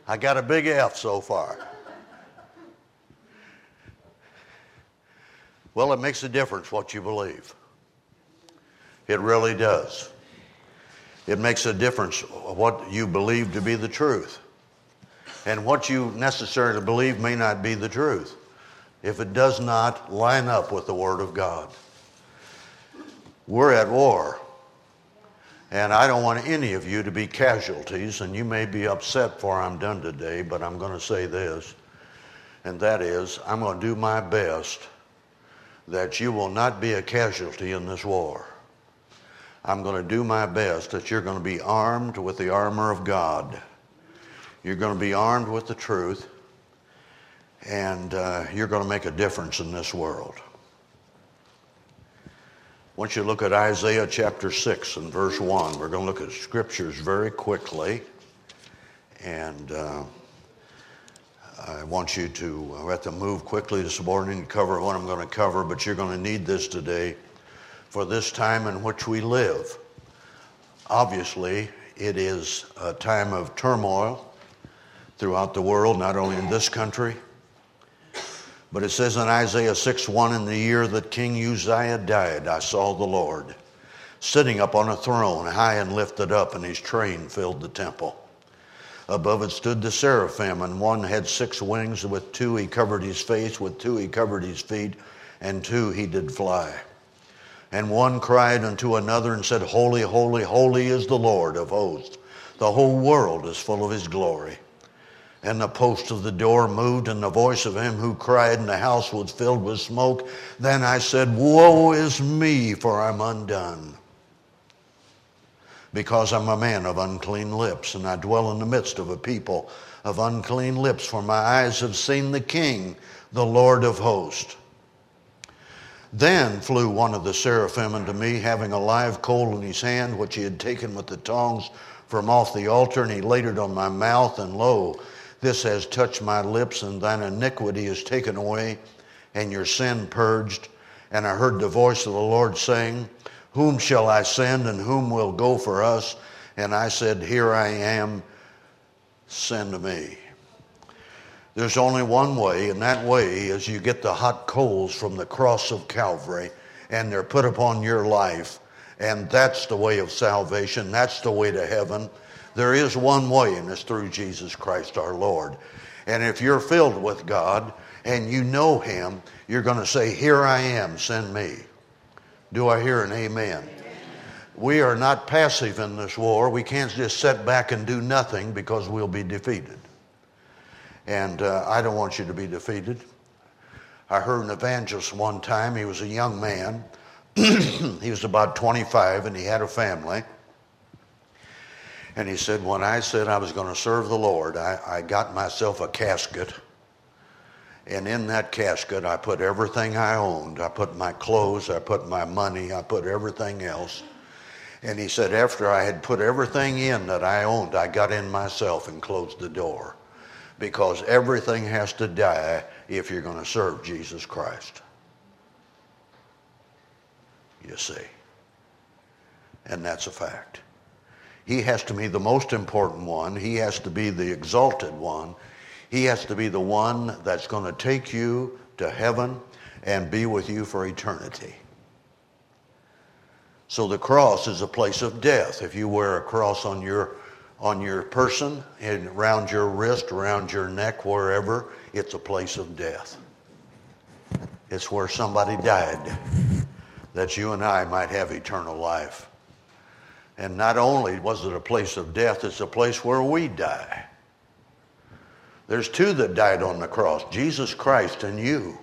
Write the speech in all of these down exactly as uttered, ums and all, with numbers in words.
I got a big F so far. Well, it makes a difference what you believe. It really does. It makes a difference what you believe to be the truth. And what you necessarily believe may not be the truth if it does not line up with the Word of God. We're at war. And I don't want any of you to be casualties, and you may be upset for I'm done today, but I'm going to say this, and that is, I'm going to do my best that you will not be a casualty in this war. I'm going to do my best that you're going to be armed with the armor of God. You're going to be armed with the truth, and uh, you're going to make a difference in this world. I want you to look at Isaiah chapter six and verse one. We're going to look at scriptures very quickly, and uh, I want you to, I have to move quickly this morning to cover what I'm going to cover, but you're going to need this today for this time in which we live. Obviously, it is a time of turmoil throughout the world, not only in this country, but it says in Isaiah six one, in the year that King Uzziah died, I saw the Lord sitting up on a throne, high and lifted up, and his train filled the temple. Above it stood the seraphim, and one had six wings. With two he covered his face, with two he covered his feet, and two he did fly. And one cried unto another and said, Holy, holy, holy is the Lord of hosts. The whole world is full of his glory. And the post of the door moved, and the voice of him who cried, and the house was filled with smoke. Then I said, Woe is me, for I'm undone, because I'm a man of unclean lips, and I dwell in the midst of a people of unclean lips, for my eyes have seen the King, the Lord of hosts. Then flew one of the seraphim unto me, having a live coal in his hand, which he had taken with the tongs from off the altar, and he laid it on my mouth, and lo, this has touched my lips, and thine iniquity is taken away, and your sin purged. And I heard the voice of the Lord saying, Whom shall I send, and whom will go for us? And I said, Here I am, send me. There's only one way, and that way is you get the hot coals from the cross of Calvary, and they're put upon your life, and that's the way of salvation. That's the way to heaven. There is one way, and it's through Jesus Christ our Lord. And if you're filled with God and you know him, you're going to say, Here I am, send me. Do I hear an amen? Amen? We are not passive in this war. We can't just sit back and do nothing because we'll be defeated. And uh, I don't want you to be defeated. I heard an evangelist one time. He was a young man. He was about twenty-five, and he had a family. And he said, when I said I was going to serve the Lord, I, I got myself a casket. And in that casket, I put everything I owned. I put my clothes, I put my money, I put everything else. And he said, after I had put everything in that I owned, I got in myself and closed the door. Because everything has to die if you're going to serve Jesus Christ. You see. And that's a fact. He has to be the most important one. He has to be the exalted one. He has to be the one that's going to take you to heaven and be with you for eternity. So the cross is a place of death. If you wear a cross on your on your person and around your wrist, around your neck, wherever, it's a place of death. It's where somebody died that you and I might have eternal life. And not only was it a place of death, it's a place where we die. There's two that died on the cross, Jesus Christ and you,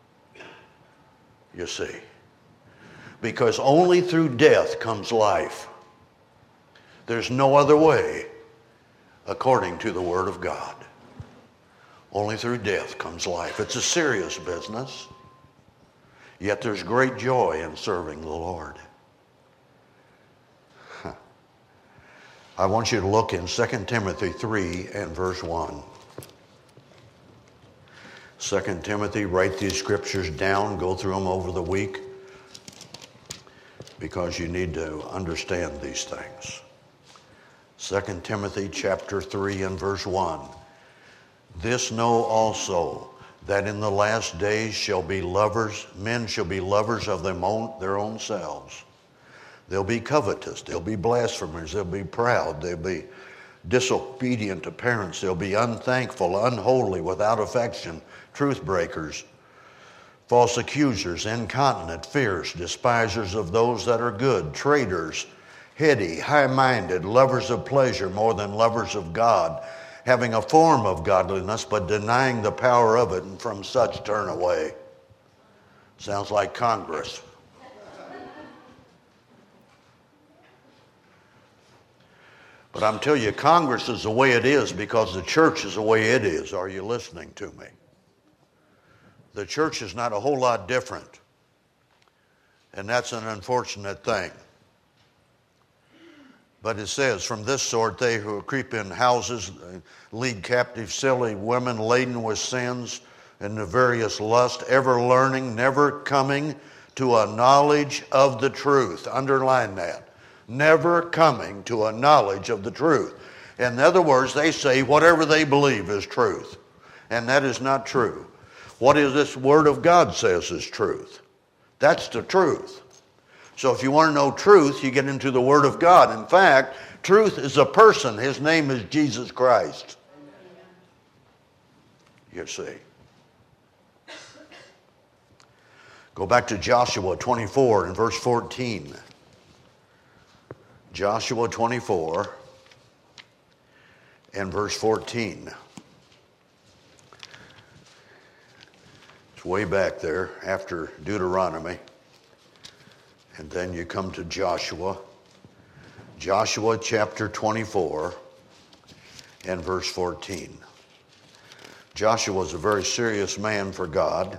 you see. Because only through death comes life. There's no other way, according to the Word of God. Only through death comes life. It's a serious business. Yet there's great joy in serving the Lord. I want you to look in Second Timothy three and verse one. Second Timothy, write these scriptures down, go through them over the week, because you need to understand these things. Second Timothy chapter three and verse one. This know also, that in the last days shall be lovers, men shall be lovers of them own, their own selves. They'll be covetous, they'll be blasphemers, they'll be proud, they'll be disobedient to parents, they'll be unthankful, unholy, without affection, truth breakers, false accusers, incontinent, fierce, despisers of those that are good, traitors, heady, high-minded, lovers of pleasure more than lovers of God, having a form of godliness, but denying the power of it, and from such turn away. Sounds like Congress. But I'm telling you, Congress is the way it is because the church is the way it is. Are you listening to me? The church is not a whole lot different. And that's an unfortunate thing. But it says, from this sort they who creep in houses, lead captive silly women laden with sins and the various lusts, ever learning, never coming to a knowledge of the truth. Underline that. Never coming to a knowledge of the truth. In other words, they say whatever they believe is truth. And that is not true. What is this Word of God says is truth. That's the truth. So if you want to know truth, you get into the Word of God. In fact, truth is a person. His name is Jesus Christ. You see. Go back to Joshua twenty-four and verse fourteen. Joshua twenty-four and verse fourteen. It's way back there after Deuteronomy. And then you come to Joshua. Joshua chapter twenty-four and verse fourteen. Joshua was a very serious man for God.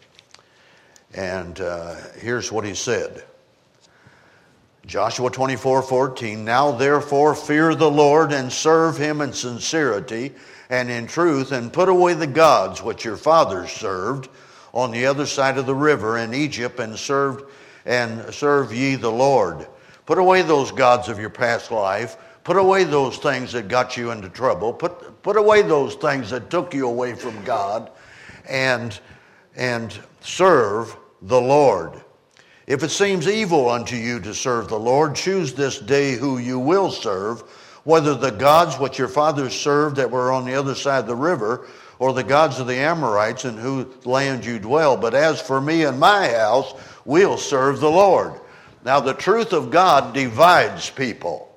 And uh, here's what he said. Joshua twenty-four fourteen. Now therefore fear the Lord and serve him in sincerity and in truth, and put away the gods which your fathers served on the other side of the river in Egypt, and served and serve ye the Lord. Put away those gods of your past life. Put away those things that got you into trouble. Put, put away those things that took you away from God, and, and serve the Lord. If it seems evil unto you to serve the Lord, choose this day who you will serve, whether the gods which your fathers served that were on the other side of the river, or the gods of the Amorites in whose land you dwell. But as for me and my house, we'll serve the Lord. Now the truth of God divides people.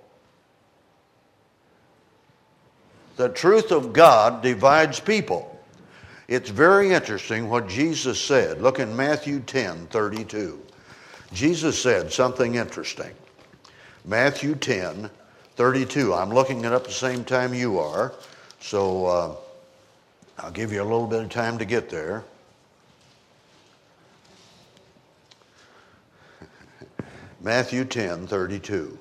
The truth of God divides people. It's very interesting what Jesus said. Look in Matthew ten thirty-two. Jesus said something interesting. Matthew ten thirty-two. I'm looking it up at the same time you are, so uh, I'll give you a little bit of time to get there. Matthew ten thirty-two.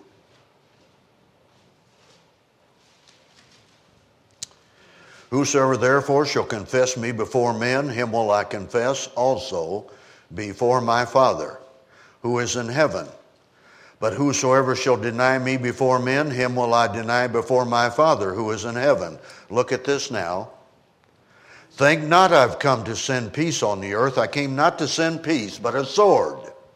Whosoever therefore shall confess me before men, him will I confess also before my Father, who is in heaven. But whosoever shall deny me before men, him will I deny before my Father, who is in heaven. Look at this now. Think not I've come to send peace on the earth. I came not to send peace, but a sword.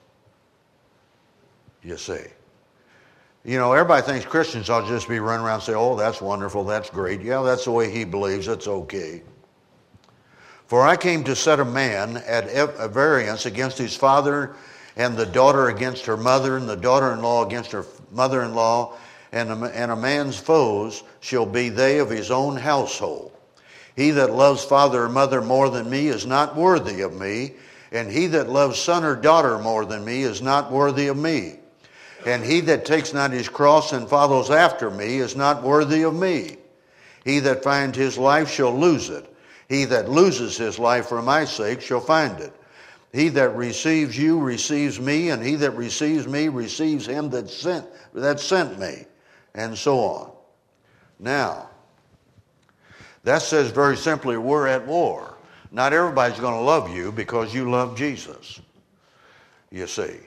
You see. You know, everybody thinks Christians ought to just be running around and say, oh, that's wonderful, that's great. Yeah, that's the way he believes, it's okay. For I came to set a man at a variance against his father, and the daughter against her mother, and the daughter-in-law against her mother-in-law, and a, and a man's foes shall be they of his own household. He that loves father or mother more than me is not worthy of me, and he that loves son or daughter more than me is not worthy of me. And he that takes not his cross and follows after me is not worthy of me. He that finds his life shall lose it. He that loses his life for my sake shall find it. He that receives you receives me, and he that receives me receives him that sent, that sent me, and so on. Now, that says very simply, we're at war. Not everybody's going to love you because you love Jesus, you see.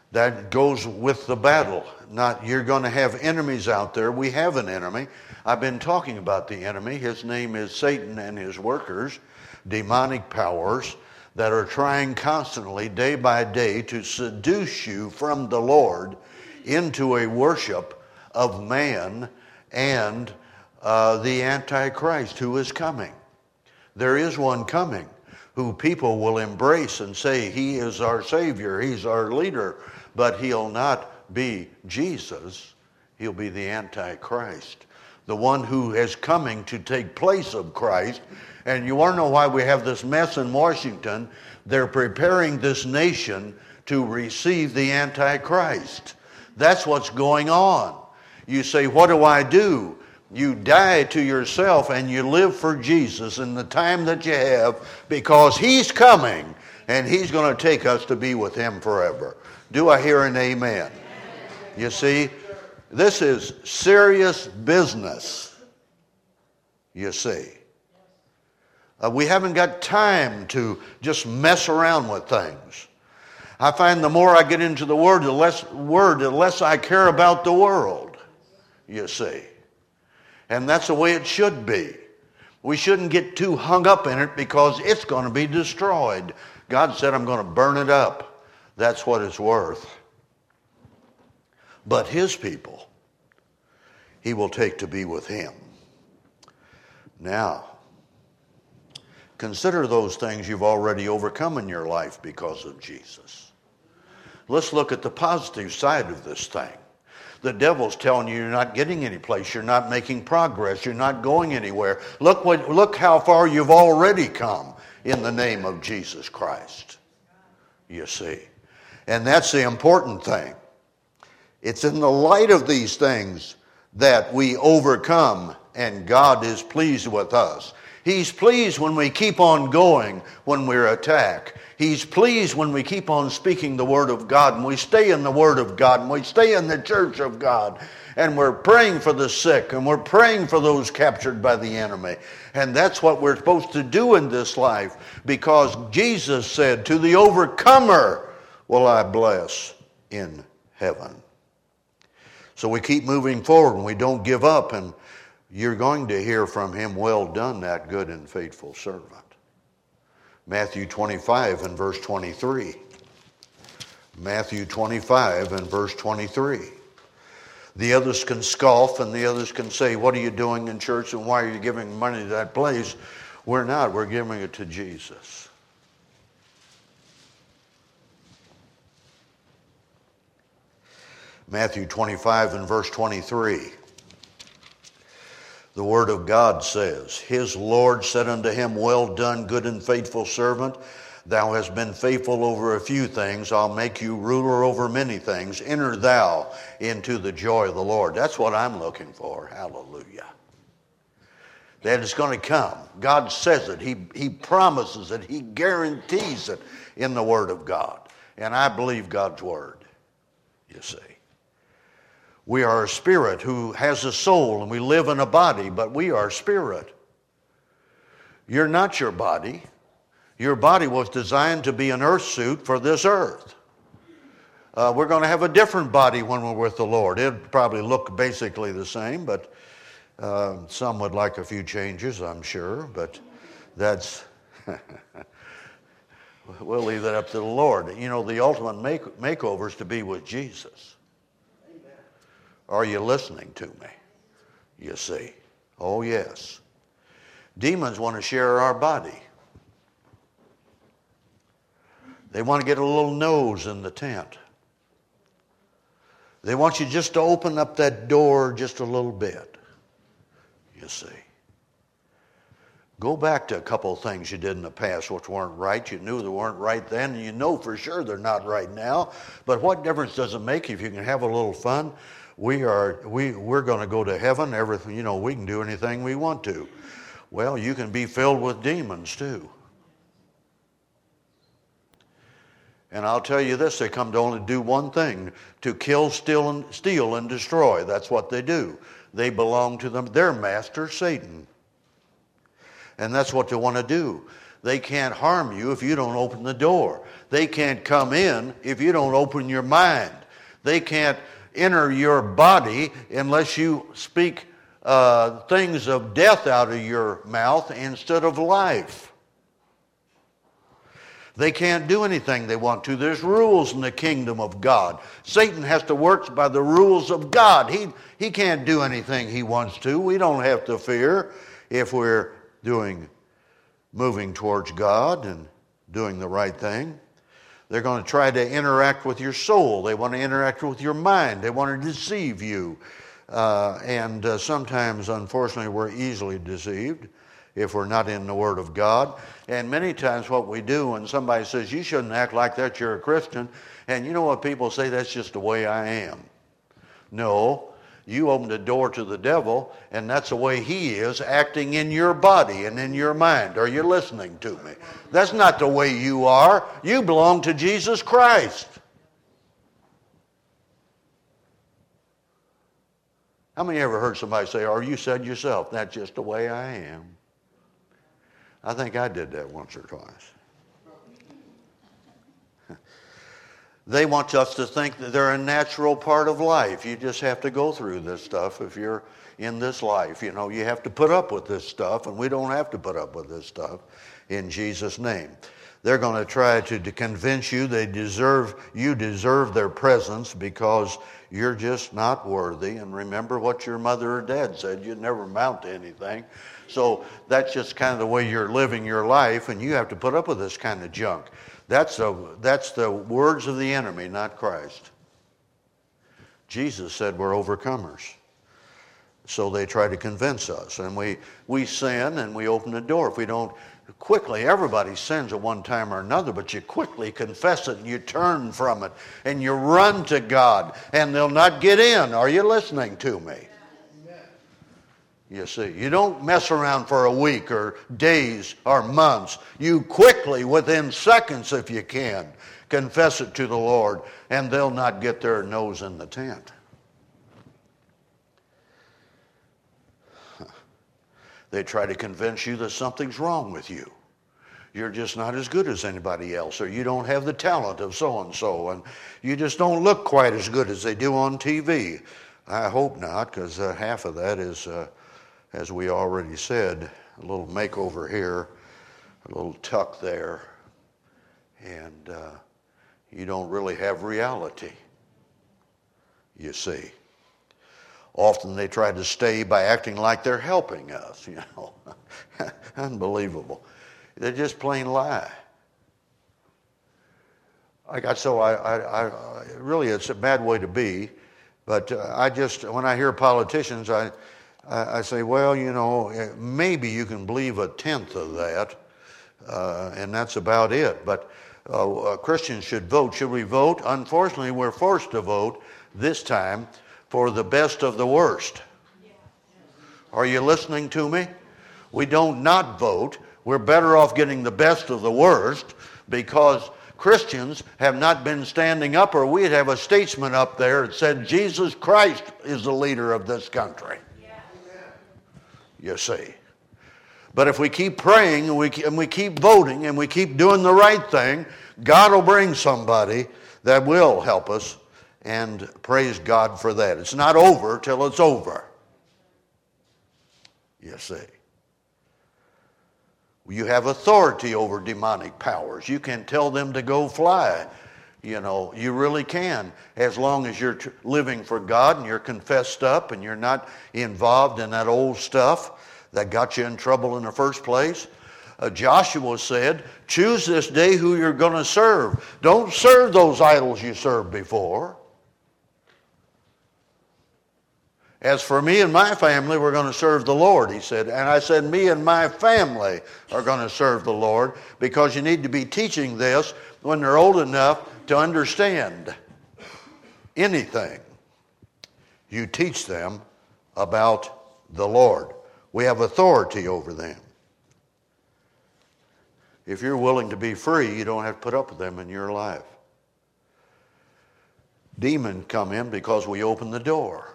That goes with the battle. Not you're going to have enemies out there. We have an enemy. I've been talking about the enemy. His name is Satan and his workers, demonic powers that are trying constantly, day by day, to seduce you from the Lord into a worship of man and uh, the Antichrist who is coming. There is one coming who people will embrace and say, he is our Savior, he's our leader, but he'll not be Jesus. He'll be the Antichrist, the one who is coming to take place of Christ. And you want to know why we have this mess in Washington? They're preparing this nation to receive the Antichrist. That's what's going on. You say, what do I do? You die to yourself and you live for Jesus in the time that you have, because he's coming and he's going to take us to be with him forever. Do I hear an amen? You see, this is serious business, you see. Uh, we haven't got time to just mess around with things. I find the more I get into the Word, the less Word, the less I care about the world, you see. And that's the way it should be. We shouldn't get too hung up in it because it's going to be destroyed. God said, I'm going to burn it up. That's what it's worth. But his people, he will take to be with him. Now, consider those things you've already overcome in your life because of Jesus. Let's look at the positive side of this thing. The devil's telling you you're not getting any place, you're not making progress, you're not going anywhere. Look what, look how far you've already come in the name of Jesus Christ, you see. And that's the important thing. It's in the light of these things that we overcome, and God is pleased with us. He's pleased when we keep on going when we're attacked. He's pleased when we keep on speaking the Word of God, and we stay in the Word of God, and we stay in the church of God, and we're praying for the sick, and we're praying for those captured by the enemy. And that's what we're supposed to do in this life, because Jesus said, to the overcomer will I bless in heaven. So we keep moving forward, and we don't give up, and you're going to hear from him, well done, that good and faithful servant. Matthew twenty-five and verse twenty-three. Matthew twenty-five and verse twenty-three. The others can scoff and the others can say, what are you doing in church and why are you giving money to that place? We're not. We're giving it to Jesus. Matthew twenty-five and verse twenty-three. The Word of God says, his Lord said unto him, well done, good and faithful servant. Thou hast been faithful over a few things. I'll make you ruler over many things. Enter thou into the joy of the Lord. That's what I'm looking for. Hallelujah. That it's going to come. God says it. He, he promises it. He guarantees it in the Word of God. And I believe God's Word, you see. We are a spirit who has a soul, and we live in a body, but we are spirit. You're not your body. Your body was designed to be an earth suit for this earth. Uh, we're going to have a different body when we're with the Lord. It'll probably look basically the same, but uh, some would like a few changes, I'm sure, but that's, we'll leave that up to the Lord. You know, the ultimate make, makeover is to be with Jesus. Are you listening to me? You see. Oh, yes. Demons want to share our body. They want to get a little nose in the tent. They want you just to open up that door just a little bit. You see. Go back to a couple of things you did in the past which weren't right. You knew they weren't right then, and you know for sure they're not right now. But what difference does it make if you can have a little fun? We are, we, we're going to go to heaven. Everything, you know, we can do anything we want to. Well, you can be filled with demons too. And I'll tell you this, they come to only do one thing, to kill, steal, and, steal, and destroy. That's what they do. They belong to them, their master, Satan. And that's what they want to do. They can't harm you if you don't open the door. They can't come in if you don't open your mind. They can't enter your body unless you speak uh, things of death out of your mouth instead of life. They can't do anything they want to. There's rules in the kingdom of God. Satan has to work by the rules of God. He, he can't do anything he wants to. We don't have to fear if we're doing, moving towards God and doing the right thing. They're going to try to interact with your soul. They want to interact with your mind. They want to deceive you. Uh, and uh, sometimes, unfortunately, we're easily deceived if we're not in the Word of God. And many times what we do when somebody says, you shouldn't act like that, you're a Christian. And you know what people say? That's just the way I am. No. You opened the door to the devil, and that's the way he is acting in your body and in your mind. Are you listening to me? That's not the way you are. You belong to Jesus Christ. How many ever heard somebody say, or you said yourself, that's just the way I am? I think I did that once or twice. They want us to think that they're a natural part of life. You just have to go through this stuff if you're in this life. You know, you have to put up with this stuff, and we don't have to put up with this stuff in Jesus' name. They're going to try to, to convince you they deserve, you deserve their presence because you're just not worthy. And remember what your mother or dad said, you'd never amount to anything. So that's just kind of the way you're living your life, and you have to put up with this kind of junk. That's the, that's the words of the enemy, not Christ. Jesus said we're overcomers. So they try to convince us. And we, we sin and we open the door. If we don't quickly, everybody sins at one time or another, but you quickly confess it and you turn from it and you run to God and they'll not get in. Are you listening to me? You see, you don't mess around for a week or days or months. You quickly, within seconds if you can, confess it to the Lord, and they'll not get their nose in the tent. They try to convince you that something's wrong with you. You're just not as good as anybody else, or you don't have the talent of so-and-so, and you just don't look quite as good as they do on T V. I hope not, because uh, half of that is... Uh, as we already said, a little makeover here, a little tuck there, and uh, you don't really have reality, you see. Often they try to stay by acting like they're helping us, you know. Unbelievable. They just plain lie. I got so I, I, I really it's a bad way to be, but uh, I just when I hear politicians, I. I say, well, you know, maybe you can believe a tenth of that, uh, and that's about it. But uh, Christians should vote. Should we vote? Unfortunately, we're forced to vote this time for the best of the worst. Are you listening to me? We don't not vote. We're better off getting the best of the worst because Christians have not been standing up, or we'd have a statesman up there that said Jesus Christ is the leader of this country. You see. But if we keep praying and we, and we keep voting and we keep doing the right thing, God will bring somebody that will help us, and praise God for that. It's not over till it's over. You see. You have authority over demonic powers. You can tell them to go fly. You know, you really can, as long as you're tr- living for God and you're confessed up and you're not involved in that old stuff that got you in trouble in the first place. Uh, Joshua said, choose this day who you're going to serve. Don't serve those idols you served before. As for me and my family, we're going to serve the Lord, he said. And I said, me and my family are going to serve the Lord, because you need to be teaching this when they're old enough to understand anything. You teach them about the Lord. We have authority over them. If you're willing to be free, you don't have to put up with them in your life. Demons come in because we open the door.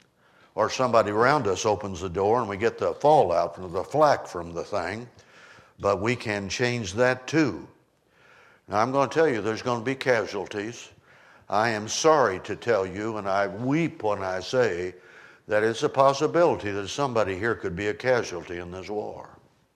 Or somebody around us opens the door and we get the fallout, the flack from the thing. But we can change that too. Now I'm going to tell you there's going to be casualties. I am sorry to tell you, and I weep when I say that it's a possibility that somebody here could be a casualty in this war.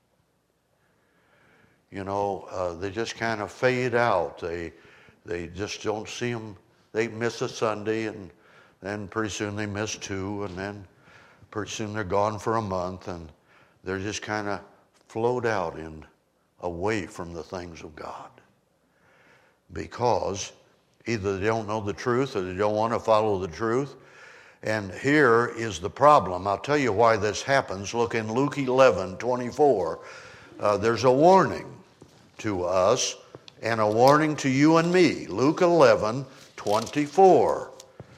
You know, uh, they just kind of fade out. They, they just don't see them. They miss a Sunday, and then pretty soon they miss two, and then pretty soon they're gone for a month, and they're just kind of float out and away from the things of God. Because either they don't know the truth or they don't want to follow the truth. And here is the problem. I'll tell you why this happens. Look in Luke eleven twenty-four. Uh, there's a warning to us and a warning to you and me. Luke eleven twenty-four.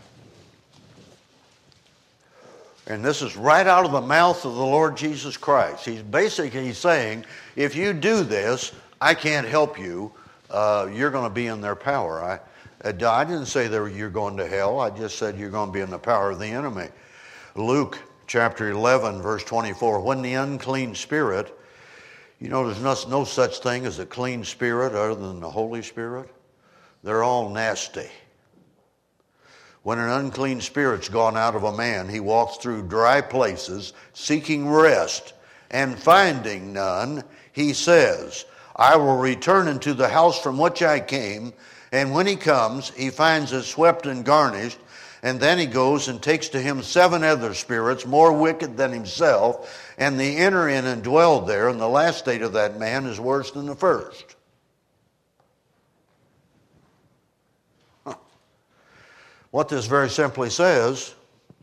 And this is right out of the mouth of the Lord Jesus Christ. He's basically saying, if you do this, I can't help you. Uh, you're going to be in their power. I, I didn't say that you're going to hell. I just said you're going to be in the power of the enemy. Luke chapter eleven, verse twenty-four. When the unclean spirit, you know, there's no, no such thing as a clean spirit other than the Holy Spirit. They're all nasty. When an unclean spirit's gone out of a man, he walks through dry places, seeking rest, and finding none, he says, I will return into the house from which I came. And when he comes, he finds it swept and garnished. And then he goes and takes to him seven other spirits, more wicked than himself. And they enter in and dwell there. And the last state of that man is worse than the first. Huh. What this very simply says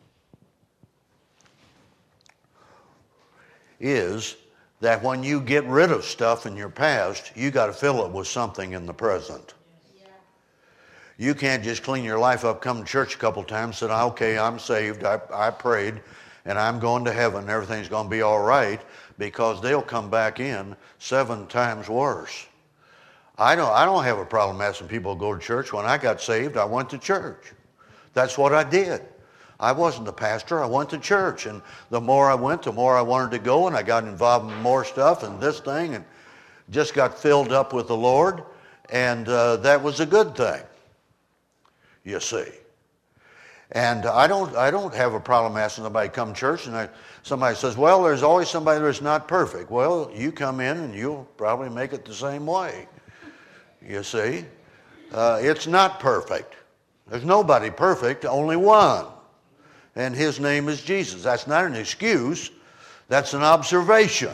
is that when you get rid of stuff in your past, you got to fill it with something in the present. Yeah. You can't just clean your life up, come to church a couple times, say, okay, I'm saved, I, I prayed, and I'm going to heaven, and everything's going to be all right, because they'll come back in seven times worse. I don't, I don't have a problem asking people to go to church. When I got saved, I went to church. That's what I did. I wasn't a pastor. I went to church, and the more I went, the more I wanted to go, and I got involved in more stuff and this thing, and just got filled up with the Lord, and uh, that was a good thing, you see. And I don't, I don't have a problem asking somebody to come to church, and I, somebody says, well, there's always somebody that's not perfect. Well, you come in, and you'll probably make it the same way, you see. Uh, it's not perfect. There's nobody perfect, only one. And his name is Jesus. That's not an excuse. That's an observation.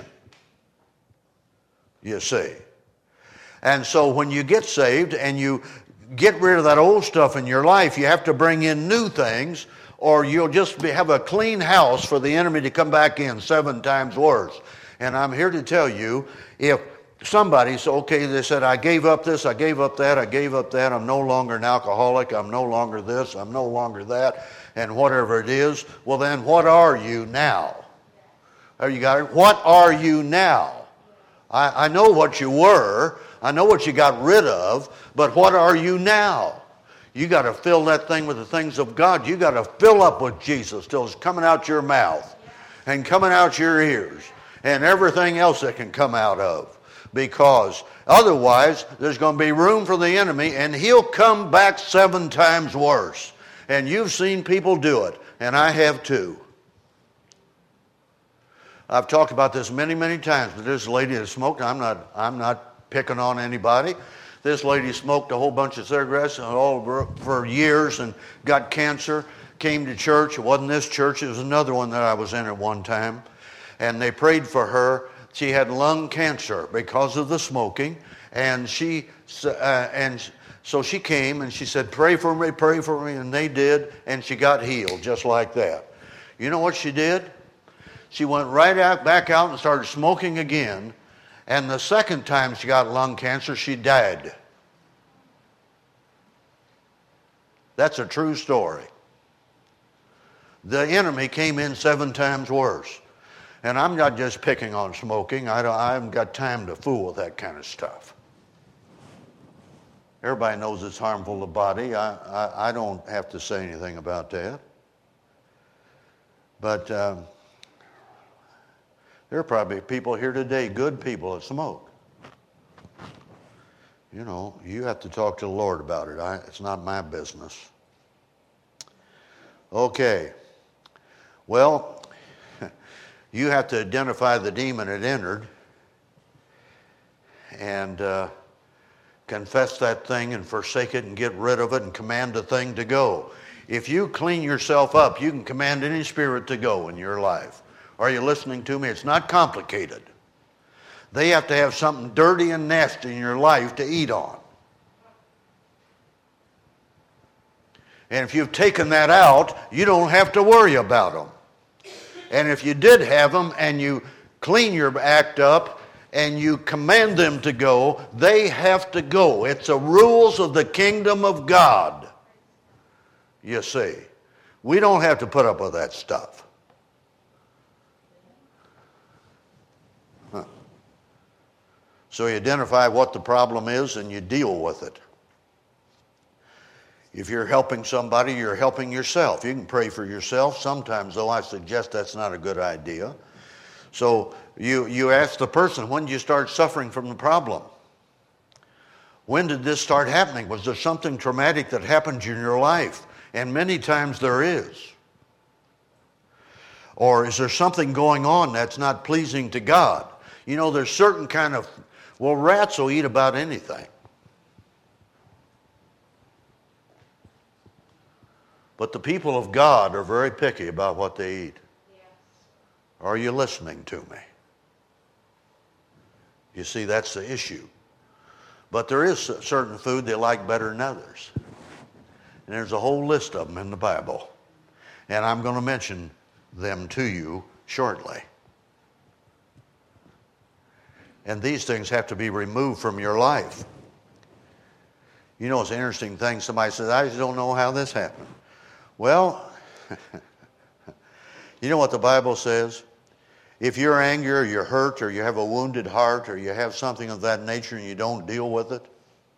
You see. And so when you get saved and you get rid of that old stuff in your life, you have to bring in new things, or you'll just be, have a clean house for the enemy to come back in seven times worse. And I'm here to tell you, if somebody said, okay, they said, I gave up this, I gave up that, I gave up that, I'm no longer an alcoholic, I'm no longer this, I'm no longer that, and whatever it is, well then what are you now? There you got it. What are you now? I, I know what you were, I know what you got rid of, but what are you now? You got to fill that thing with the things of God. You got to fill up with Jesus till it's coming out your mouth and coming out your ears and everything else that can come out of. Because otherwise, there's going to be room for the enemy, and he'll come back seven times worse. And you've seen people do it, and I have too. I've talked about this many, many times, but this lady that smoked, I'm not, I'm not picking on anybody. This lady smoked a whole bunch of cigarettes all for years and got cancer, came to church. It wasn't this church, it was another one that I was in at one time. And they prayed for her. She had lung cancer because of the smoking, and she uh, and so she came and she said, pray for me, pray for me, and they did, and she got healed just like that. You know what she did? She went right out, back out and started smoking again, and the second time she got lung cancer, she died. That's a true story. The enemy came in seven times worse. And I'm not just picking on smoking. I, don't, I haven't got time to fool with that kind of stuff. Everybody knows it's harmful to the body. I, I, I don't have to say anything about that. But um, There are probably people here today, good people, that smoke. You know, you have to talk to the Lord about it. I, it's not my business. Okay. Well, you have to identify the demon that entered and uh, confess that thing and forsake it and get rid of it and command the thing to go. If you clean yourself up, you can command any spirit to go in your life. Are you listening to me? It's not complicated. They have to have something dirty and nasty in your life to eat on. And if you've taken that out, you don't have to worry about them. And if you did have them and you clean your act up and you command them to go, they have to go. It's the rules of the kingdom of God. You see, we don't have to put up with that stuff. Huh. So you identify what the problem is and you deal with it. If you're helping somebody, you're helping yourself. You can pray for yourself. Sometimes, though, I suggest that's not a good idea. So you, you ask the person, when did you start suffering from the problem? When did this start happening? Was there something traumatic that happened in your life? And many times there is. Or is there something going on that's not pleasing to God? You know, there's certain kind of, well, rats will eat about anything. But the people of God are very picky about what they eat. Yes. Are you listening to me? You see, that's the issue. But there is certain food they like better than others. And there's a whole list of them in the Bible. And I'm going to mention them to you shortly. And these things have to be removed from your life. You know, it's an interesting thing. Somebody says, I just don't know how this happened. Well, you know what the Bible says? If you're angry or you're hurt or you have a wounded heart or you have something of that nature and you don't deal with it,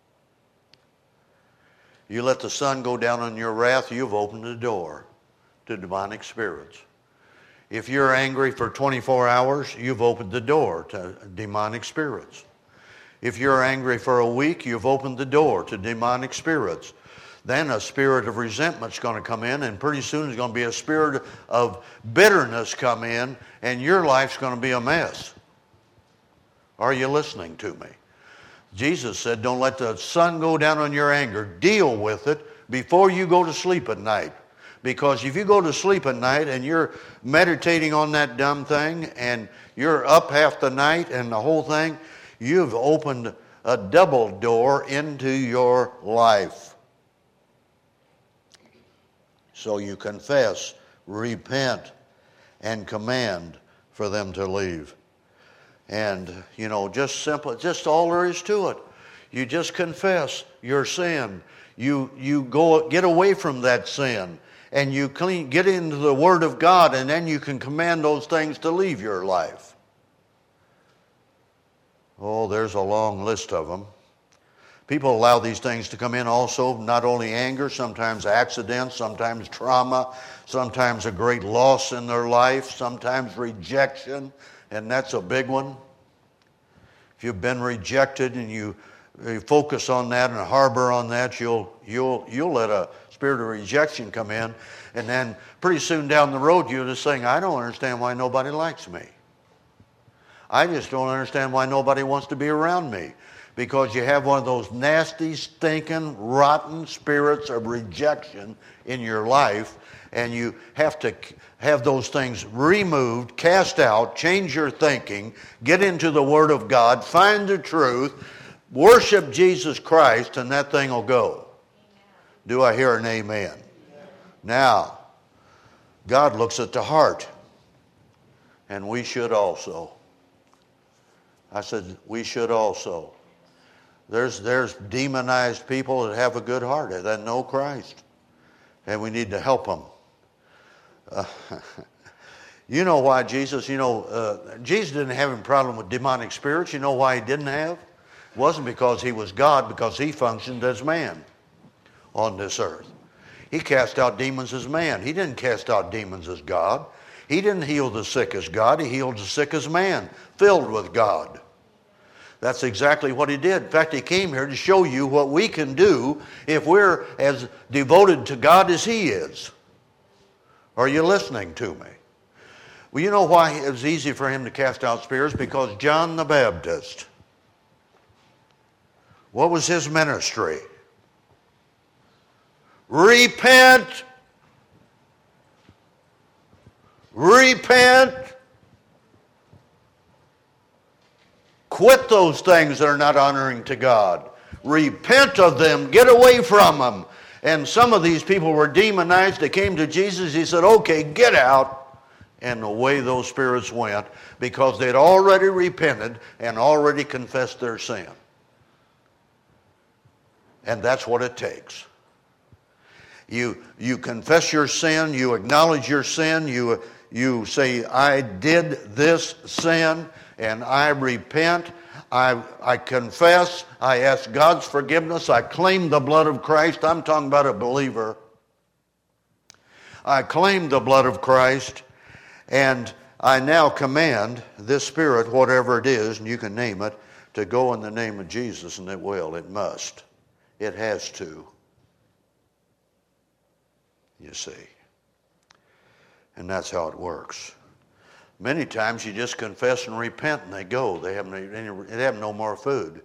you let the sun go down on your wrath, you've opened the door to demonic spirits. If you're angry for twenty-four hours, you've opened the door to demonic spirits. If you're angry for a week, you've opened the door to demonic spirits. Then a spirit of resentment's going to come in, and pretty soon there's going to be a spirit of bitterness come in, and your life's going to be a mess. Are you listening to me? Jesus said, don't let the sun go down on your anger. Deal with it before you go to sleep at night. Because if you go to sleep at night and you're meditating on that dumb thing and you're up half the night and the whole thing, you've opened a double door into your life. So you confess, repent, and command for them to leave. And, you know, just simple, just all there is to it. You just confess your sin. You you go get away from that sin. And you clean, get into the Word of God, and then you can command those things to leave your life. Oh, there's a long list of them. People allow these things to come in also, not only anger, sometimes accidents, sometimes trauma, sometimes a great loss in their life, sometimes rejection, and that's a big one. If you've been rejected and you, you focus on that and harbor on that, you'll, you'll, you'll let a spirit of rejection come in, and then pretty soon down the road you're just saying, I don't understand why nobody likes me. I just don't understand why nobody wants to be around me. Because you have one of those nasty, stinking, rotten spirits of rejection in your life, and you have to have those things removed, cast out, change your thinking, get into the Word of God, find the truth, worship Jesus Christ, and that thing will go. Amen. Do I hear an amen? Amen? Now, God looks at the heart, and we should also. I said, we should also. There's, there's demonized people that have a good heart, that know Christ. And we need to help them. Uh, you know why Jesus, you know, uh, Jesus didn't have a problem with demonic spirits. You know why he didn't have? It wasn't because he was God, because he functioned as man on this earth. He cast out demons as man. He didn't cast out demons as God. He didn't heal the sick as God. He healed the sick as man, filled with God. That's exactly what he did. In fact, he came here to show you what we can do if we're as devoted to God as he is. Are you listening to me? Well, you know why it was easy for him to cast out spirits? Because John the Baptist, what was his ministry? Repent. Repent. Quit those things that are not honoring to God. Repent of them. Get away from them. And some of these people were demonized. They came to Jesus. He said, okay, get out. And away those spirits went because they'd already repented and already confessed their sin. And that's what it takes. You, you confess your sin. You acknowledge your sin. You, you say, I did this sin. And I repent, I, I confess, I ask God's forgiveness, I claim the blood of Christ. I'm talking about a believer. I claim the blood of Christ, and I now command this spirit, whatever it is, and you can name it, to go in the name of Jesus, and it will, it must. It has to. You see. And that's how it works. Many times you just confess and repent and they go. They have, any, they have no more food.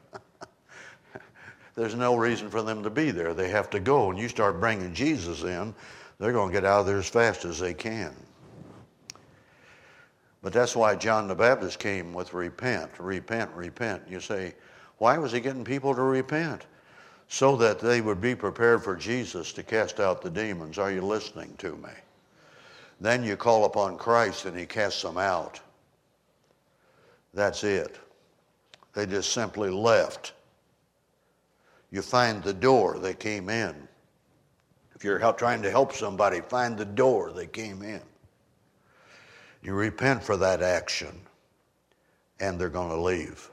There's no reason for them to be there. They have to go. And you start bringing Jesus in, they're going to get out of there as fast as they can. But that's why John the Baptist came with repent, repent, repent. You say, why was he getting people to repent? So that they would be prepared for Jesus to cast out the demons. Are you listening to me? Then you call upon Christ and he casts them out. That's it. They just simply left. You find the door they came in. If you're help, trying to help somebody, find the door they came in. You repent for that action and they're going to leave.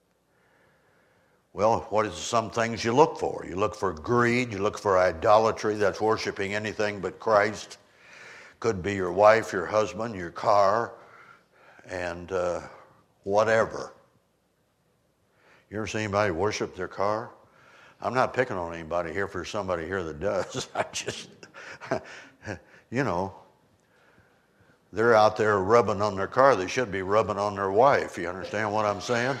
Well, what is some things you look for? You look for greed. You look for idolatry. That's worshiping anything but Christ. Could be your wife, your husband, your car, and uh, whatever. You ever see anybody worship their car? I'm not picking on anybody here. For somebody here that does. I just, you know, they're out there rubbing on their car. They should be rubbing on their wife. You understand what I'm saying?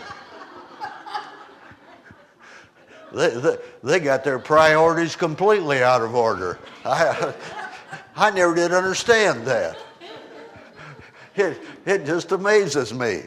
they, they, they got their priorities completely out of order. I, I never did understand that. It, it just amazes me.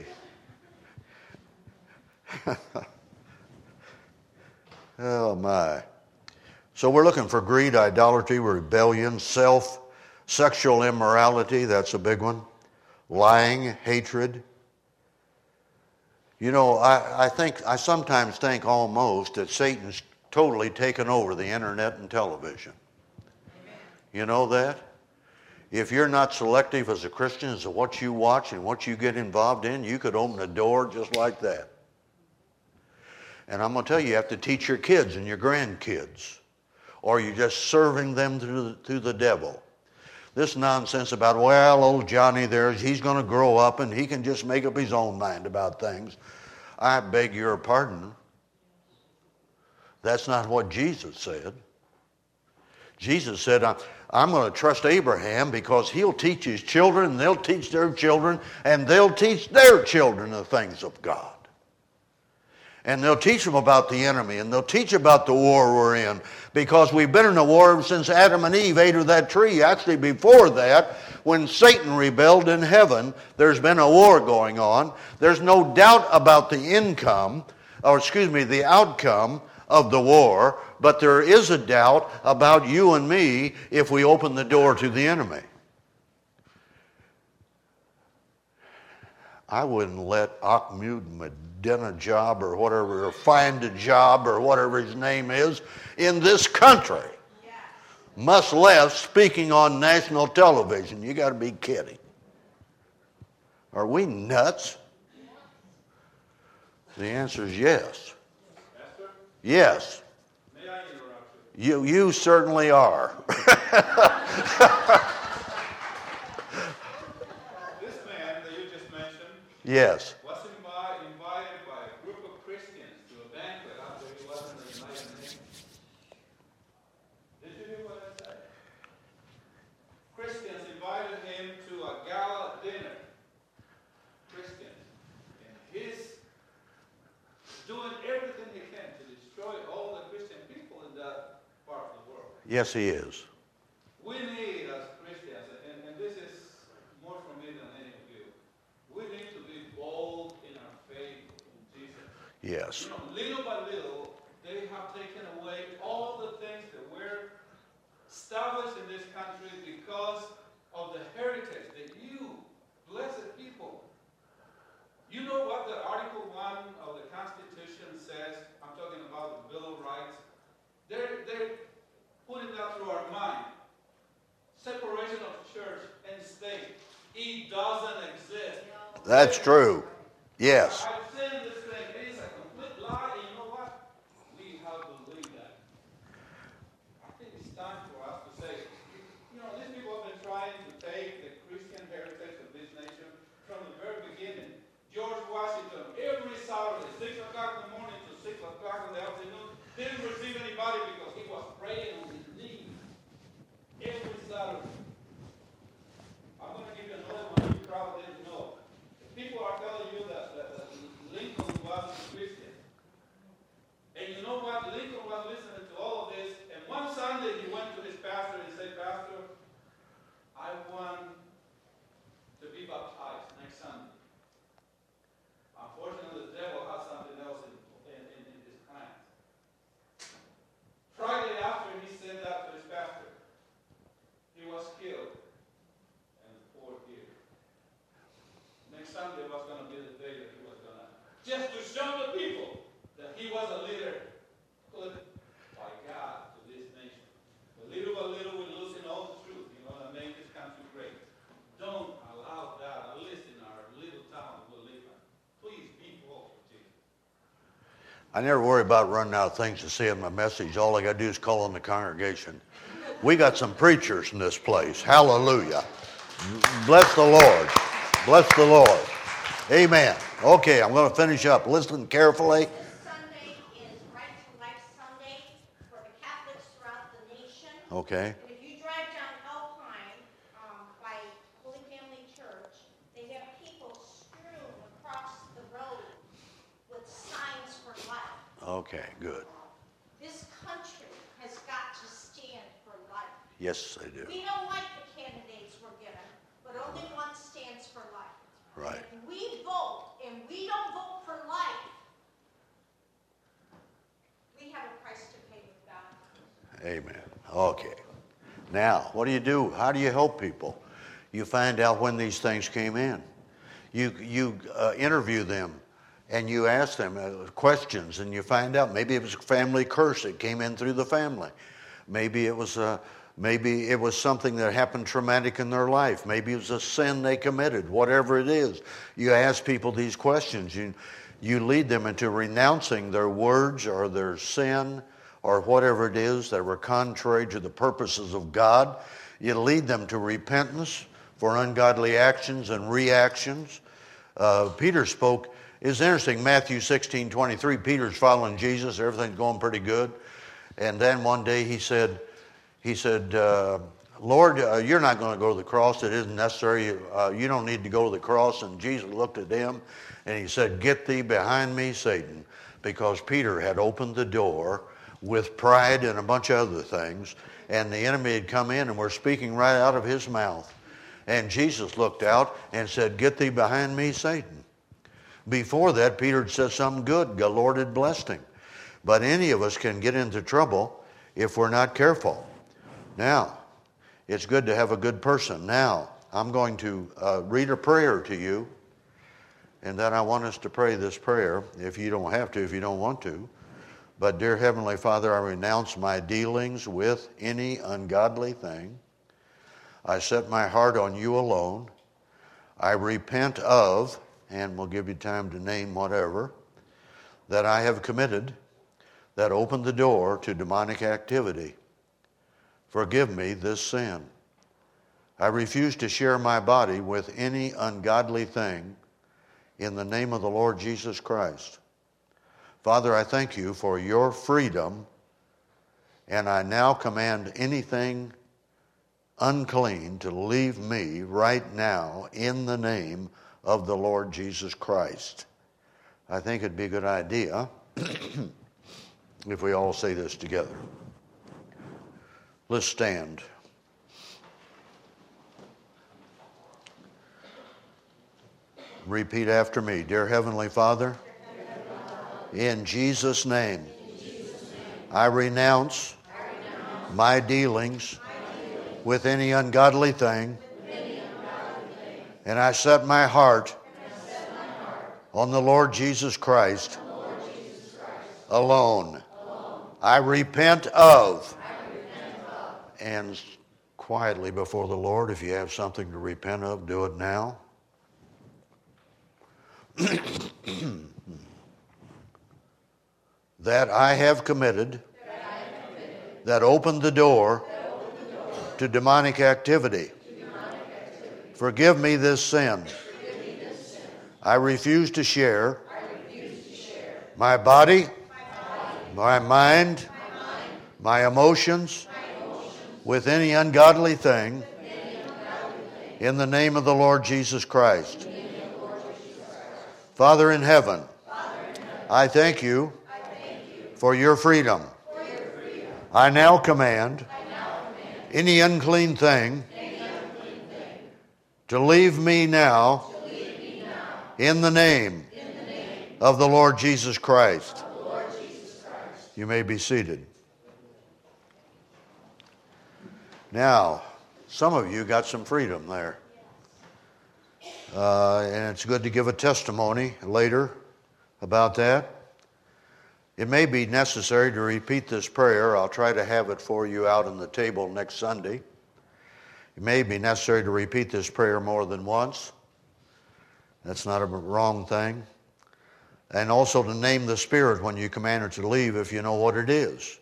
Oh, my. So we're looking for greed, idolatry, rebellion, self, sexual immorality, that's a big one, lying, hatred. You know, I, I think, I sometimes think almost that Satan's totally taken over the internet and television. You know that? If you're not selective as a Christian as to what you watch and what you get involved in, you could open a door just like that. And I'm going to tell you, you have to teach your kids and your grandkids, or you're just serving them to the, to the devil. This nonsense about, well, old Johnny there, he's going to grow up and he can just make up his own mind about things. I beg your pardon. That's not what Jesus said. Jesus said, I'm going to trust Abraham because he'll teach his children, and they'll teach their children, and they'll teach their children the things of God. And they'll teach them about the enemy, and they'll teach about the war we're in, because we've been in a war since Adam and Eve ate of that tree. Actually, before that, when Satan rebelled in heaven, there's been a war going on. There's no doubt about the income, or excuse me, the outcome of the war, but there is a doubt about you and me if we open the door to the enemy. I wouldn't let Ahmadinejad or whatever, or find a job or whatever his name is, in this country, much less speaking on national television. You got to be kidding. Are we nuts? The answer is yes. Yes. May I interrupt you? You, you certainly are. Yes. was invi- invited by a group of Christians to a banquet after he was in the United Nations. Did you hear what I said? Christians invited him to a gala dinner. Christians. And he's doing everything he can to destroy all the Christian people in that part of the world. Yes, he is. We need, as Christians, and, and this is more for me than any of you, we need to be bold in our faith in Jesus. Yes. You know, little by little, they have taken away all the things that were established in this country because of the heritage that you, blessed people, you know what the Article one of the Constitution says? I'm talking about the Bill of Rights. They're, they're putting that through our mind. Separation of church and state. It doesn't exist. That's true. Yes. I've seen this thing. It is a complete lie. And you know what? We have to believe that. I think it's time for us to say, you know, these people have been trying to take the Christian heritage of this nation from the very beginning. George Washington, every Saturday, six o'clock in the morning to six o'clock in the afternoon, didn't receive anybody because he was praying on his knees. Every Saturday. I'm going to give you another one you probably didn't know. People are telling you that, that, that Lincoln was a Christian. And you know what? Lincoln was listening to all of this. And one Sunday he went to his pastor and said, Pastor, I want to be baptized next Sunday. Unfortunately, the devil has something else in, in, in, in his plans. Friday after he said that to his pastor, he was killed and poured here. Next Sunday was going to be the day that he was going to, just to show the people that he was a leader put by God to this nation. But little by little we're losing all the truth. You want to make this country great. Don't allow that, at least in our little town we live in. Please be bold for Jesus. I never worry about running out of things to say in my message. All I got to do is call on the congregation. We got some preachers in this place. Hallelujah. Bless the Lord. Bless the Lord. Amen. Okay, I'm going to finish up. Listen carefully. This Sunday is Right to Life Sunday for the Catholics throughout the nation. Okay. And if you drive down Alpine um, by Holy Family Church, they have people strewn across the road with signs for life. Okay, good. This country has got to stand for life. Yes, they do. We don't like the candidates we're given, but only one stands for life. Right. If we vote and we don't vote for life, we have a price to pay with God. Amen. Okay. Now, what do you do? How do you help people? You find out when these things came in. You you uh, interview them, and you ask them uh, questions, and you find out maybe it was a family curse that came in through the family. Maybe it was a Maybe it was something that happened traumatic in their life. Maybe it was a sin they committed. Whatever it is, you ask people these questions. You, you lead them into renouncing their words or their sin or whatever it is that were contrary to the purposes of God. You lead them to repentance for ungodly actions and reactions. Uh, Peter spoke. It's interesting, Matthew sixteen twenty-three, Peter's following Jesus. Everything's going pretty good. And then one day he said, He said, uh, Lord, uh, you're not going to go to the cross. It isn't necessary. Uh, you don't need to go to the cross. And Jesus looked at him and he said, get thee behind me, Satan. Because Peter had opened the door with pride and a bunch of other things. And the enemy had come in and were speaking right out of his mouth. And Jesus looked out and said, get thee behind me, Satan. Before that, Peter had said something good. The Lord had blessed him. But any of us can get into trouble if we're not careful. Now, it's good to have a good person. Now, I'm going to uh, read a prayer to you, and then I want us to pray this prayer, if you don't have to, if you don't want to. But, dear Heavenly Father, I renounce my dealings with any ungodly thing. I set my heart on you alone. I repent of, and we'll give you time to name whatever, that I have committed that opened the door to demonic activity. Forgive me this sin. I refuse to share my body with any ungodly thing, in the name of the Lord Jesus Christ. Father, I thank you for your freedom, and I now command anything unclean to leave me right now in the name of the Lord Jesus Christ. I think it'd be a good idea if we all say this together. Let's stand. Repeat after me. Dear Heavenly Father, in Jesus' name, I renounce my dealings with any ungodly thing, and I set my heart on the Lord Jesus Christ alone. I repent of, and quietly before the Lord, if you have something to repent of, do it now. That I have committed, that opened the door to demonic activity. Forgive me this sin. I refuse to share my body, my mind, my emotions with any ungodly thing in the name of the Lord Jesus Christ. Father in heaven, I thank you for your freedom. I now command any unclean thing to leave me now in the name of the Lord Jesus Christ. You may be seated. Now, some of you got some freedom there. Uh, and it's good to give a testimony later about that. It may be necessary to repeat this prayer. I'll try to have it for you out on the table next Sunday. It may be necessary to repeat this prayer more than once. That's not a wrong thing. And also to name the spirit when you command her to leave if you know what it is.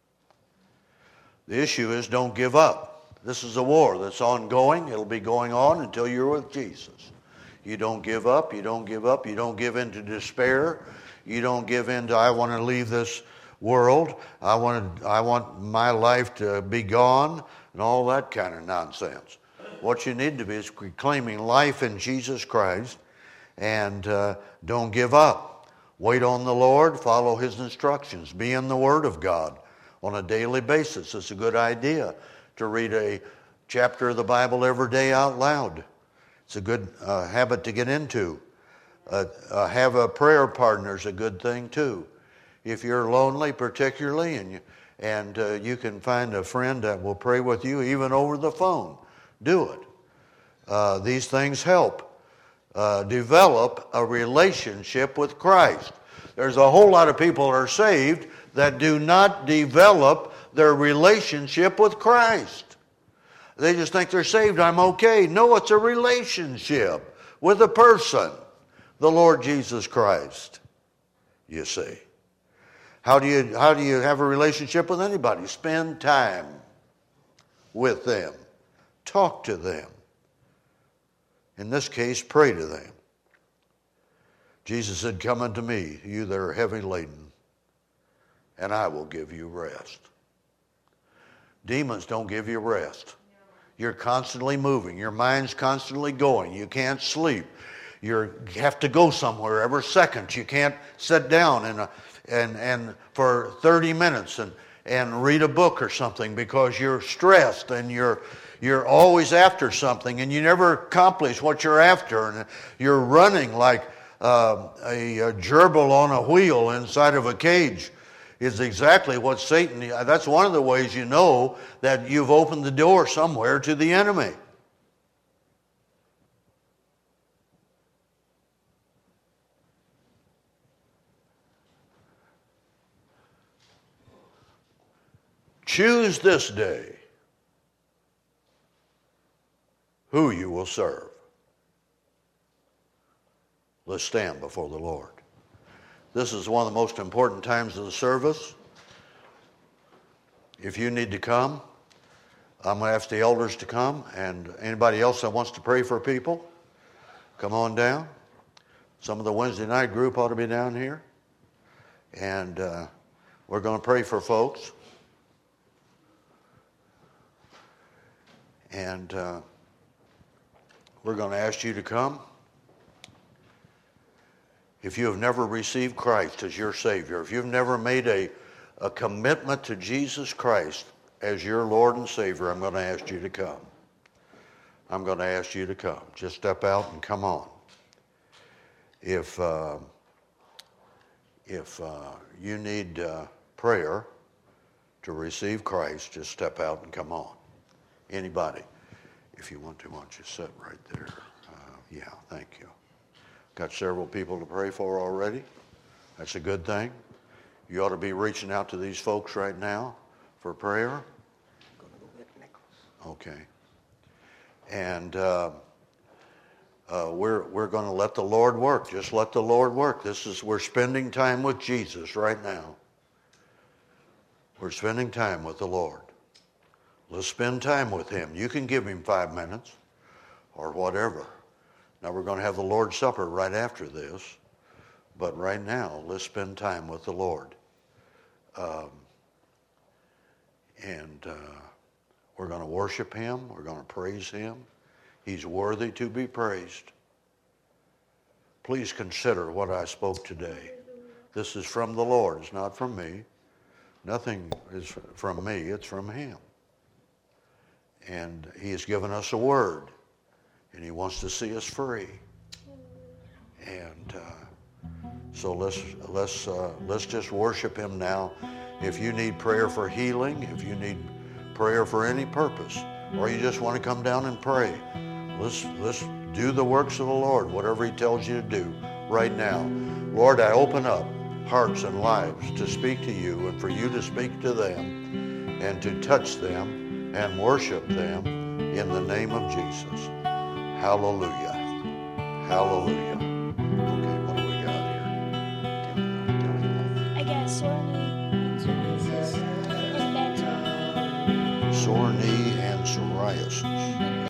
The issue is don't give up. This is a war that's ongoing. It'll be going on until you're with Jesus. You don't give up. You don't give up. You don't give in to despair. You don't give in to, I want to leave this world. I want to, I want my life to be gone and all that kind of nonsense. What you need to be is claiming life in Jesus Christ, and uh, don't give up. Wait on the Lord. Follow his instructions. Be in the Word of God on a daily basis. It's a good idea to read a chapter of the Bible every day out loud. It's a good uh, habit to get into. Uh, uh, have a prayer partner is a good thing too. If you're lonely particularly, and you, and uh, you can find a friend that will pray with you even over the phone, do it. Uh, these things help uh, develop a relationship with Christ. There's a whole lot of people that are saved that do not develop their relationship with Christ. They just think they're saved, I'm okay. No, it's a relationship with a person, the Lord Jesus Christ, you see. How do you, how do you have a relationship with anybody? Spend time with them. Talk to them. In this case, pray to them. Jesus said, come unto me, you that are heavy laden, and I will give you rest. Demons don't give you rest. You're constantly moving. Your mind's constantly going. You can't sleep. You're, you have to go somewhere every second. You can't sit down and, and, and for thirty minutes and, and read a book or something because you're stressed and you're, you're always after something and you never accomplish what you're after. And you're running like uh, a, a gerbil on a wheel inside of a cage. Is exactly what Satan, that's one of the ways you know that you've opened the door somewhere to the enemy. Choose this day who you will serve. Let's stand before the Lord. This is one of the most important times of the service. If you need to come, I'm going to ask the elders to come, and anybody else that wants to pray for people, come on down. Some of the Wednesday night group ought to be down here. And uh, we're going to pray for folks. And uh, we're going to ask you to come. If you have never received Christ as your Savior, if you've never made a, a commitment to Jesus Christ as your Lord and Savior, I'm going to ask you to come. I'm going to ask you to come. Just step out and come on. If uh, if uh, you need uh, prayer to receive Christ, just step out and come on. Anybody, if you want to, why don't you sit right there? Uh, yeah, thank you. Got several people to pray for already. That's a good thing. You ought to be reaching out to these folks right now for prayer. Okay. And uh, uh, we're we're going to let the Lord work. Just let the Lord work. This is we're spending time with Jesus right now. We're spending time with the Lord. Let's spend time with him. You can give him five minutes or whatever. Now we're going to have the Lord's Supper right after this. But right now, let's spend time with the Lord. Um, and uh, we're going to worship him. We're going to praise him. He's worthy to be praised. Please consider what I spoke today. This is from the Lord. It's not from me. Nothing is from me. It's from him. And he has given us a word. And he wants to see us free. And uh, so let's let's uh, let's just worship him now. If you need prayer for healing, if you need prayer for any purpose, or you just want to come down and pray, let's let's do the works of the Lord, whatever he tells you to do right now. Lord, I open up hearts and lives to speak to you and for you to speak to them and to touch them and worship them in the name of Jesus. Hallelujah. Hallelujah. Okay, what do we got here? I got sore knee, psoriasis, and bad toe. Sore knee and psoriasis.